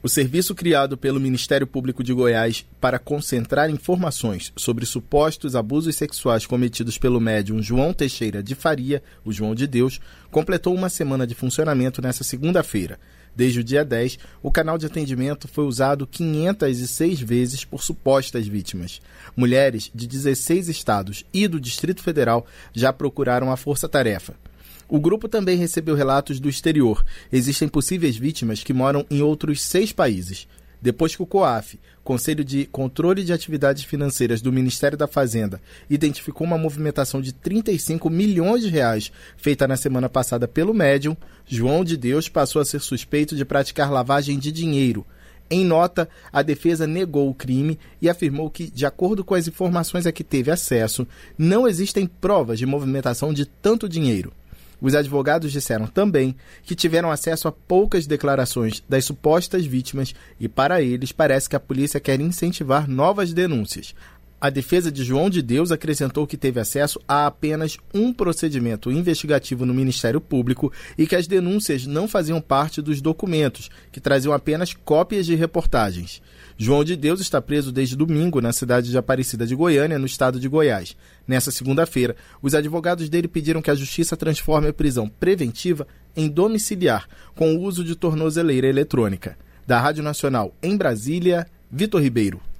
O serviço criado pelo Ministério Público de Goiás para concentrar informações sobre supostos abusos sexuais cometidos pelo médium João Teixeira de Faria, o João de Deus, completou uma semana de funcionamento nesta segunda-feira. Desde o dia 10, o canal de atendimento foi usado 506 vezes por supostas vítimas. Mulheres de 16 estados e do Distrito Federal já procuraram a força-tarefa. O grupo também recebeu relatos do exterior. Existem possíveis vítimas que moram em outros 6 países. Depois que o COAF, Conselho de Controle de Atividades Financeiras do Ministério da Fazenda, identificou uma movimentação de 35 milhões de reais feita na semana passada pelo médium, João de Deus passou a ser suspeito de praticar lavagem de dinheiro. Em nota, a defesa negou o crime e afirmou que, de acordo com as informações a que teve acesso, não existem provas de movimentação de tanto dinheiro. Os advogados disseram também que tiveram acesso a poucas declarações das supostas vítimas e, para eles, parece que a polícia quer incentivar novas denúncias. A defesa de João de Deus acrescentou que teve acesso a apenas um procedimento investigativo no Ministério Público e que as denúncias não faziam parte dos documentos, que traziam apenas cópias de reportagens. João de Deus está preso desde domingo na cidade de Aparecida de Goiânia, no estado de Goiás. Nessa segunda-feira, os advogados dele pediram que a Justiça transforme a prisão preventiva em domiciliar, com o uso de tornozeleira eletrônica. Da Rádio Nacional em Brasília, Vitor Ribeiro.